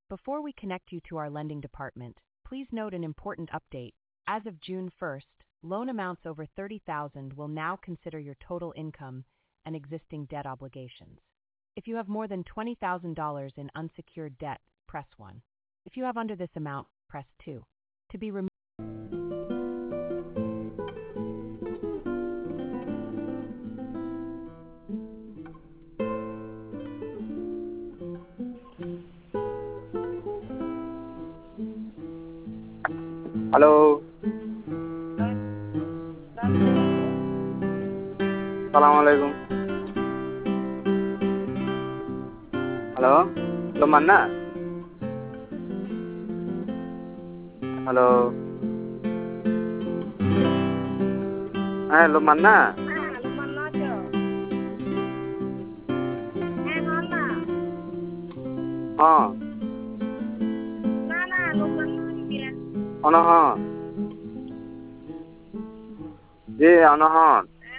Before we connect you to our lending department, please note an important update. As of June 1st, loan amounts over $30,000 will now consider your total income and existing debt obligations. If you have more than $20,000 in unsecured debt, press 1. If you have under this amount, press 2. To be removed. Halo. Assalamualaikum. Halo. Lo mana? Halo. Lo mana? Oh. Ano ha? Ano ha?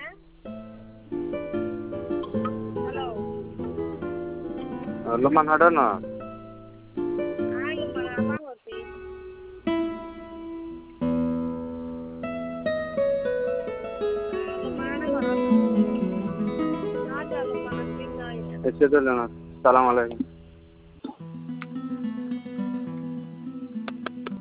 Lo mana ada na? ऐसे तो लेना। सलाम अलैकुम।